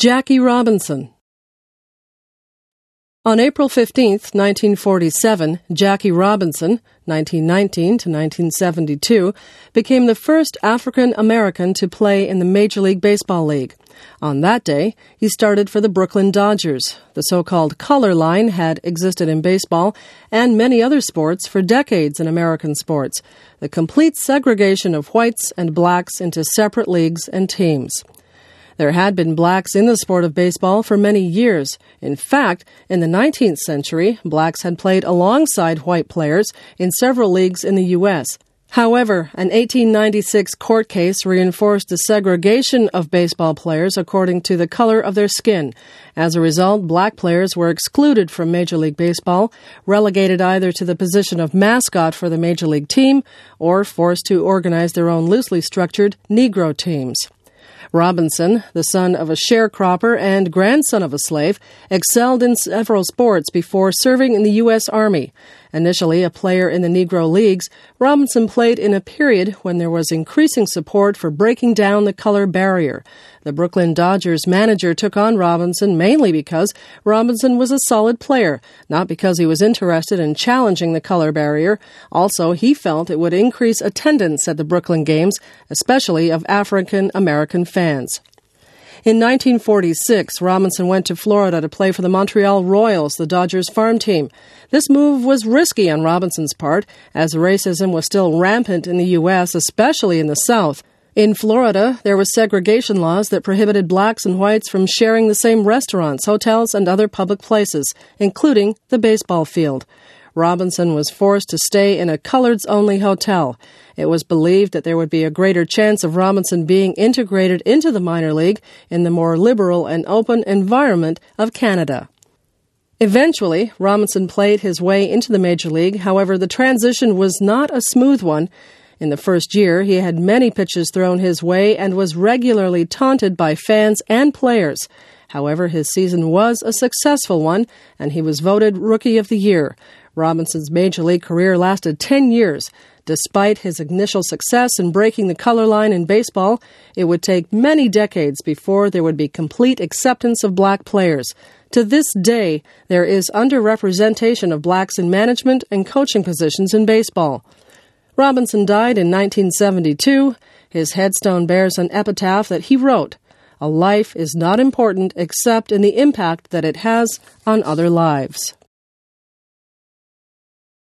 Jackie Robinson. On April 15, 1947, Jackie Robinson, 1919 to 1972, became the first African American to play in the Major League Baseball League. On that day, he started for the Brooklyn Dodgers. The so-called color line had existed in baseball and many other sports for decades in American sports, the complete segregation of whites and blacks into separate leagues and teams. There had been blacks in the sport of baseball for many years. In fact, in the 19th century, blacks had played alongside white players in several leagues in the U.S. However, an 1896 court case reinforced the segregation of baseball players according to the color of their skin. As a result, black players were excluded from Major League Baseball, relegated either to the position of mascot for the Major League team or forced to organize their own loosely structured Negro teams. Robinson, the son of a sharecropper and grandson of a slave, excelled in several sports before serving in the U.S. Army. Initially a player in the Negro Leagues, Robinson played in a period when there was increasing support for breaking down the color barrier. The Brooklyn Dodgers manager took on Robinson mainly because Robinson was a solid player, not because he was interested in challenging the color barrier. Also, he felt it would increase attendance at the Brooklyn games, especially of African American fans. In 1946, Robinson went to Florida to play for the Montreal Royals, the Dodgers farm team. This move was risky on Robinson's part, as racism was still rampant in the U.S., especially in the South. In Florida, there were segregation laws that prohibited blacks and whites from sharing the same restaurants, hotels, and other public places, including the baseball field. Robinson was forced to stay in a coloreds-only hotel. It was believed that there would be a greater chance of Robinson being integrated into the minor league in the more liberal and open environment of Canada. Eventually, Robinson played his way into the Major League. However, the transition was not a smooth one. In the first year, he had many pitches thrown his way and was regularly taunted by fans and players. However, his season was a successful one, and he was voted Rookie of the Year. Robinson's Major League career lasted 10 years. Despite his initial success in breaking the color line in baseball, it would take many decades before there would be complete acceptance of black players. To this day, there is underrepresentation of blacks in management and coaching positions in baseball. Robinson died in 1972. His headstone bears an epitaph that he wrote, "A life is not important except in the impact that it has on other lives."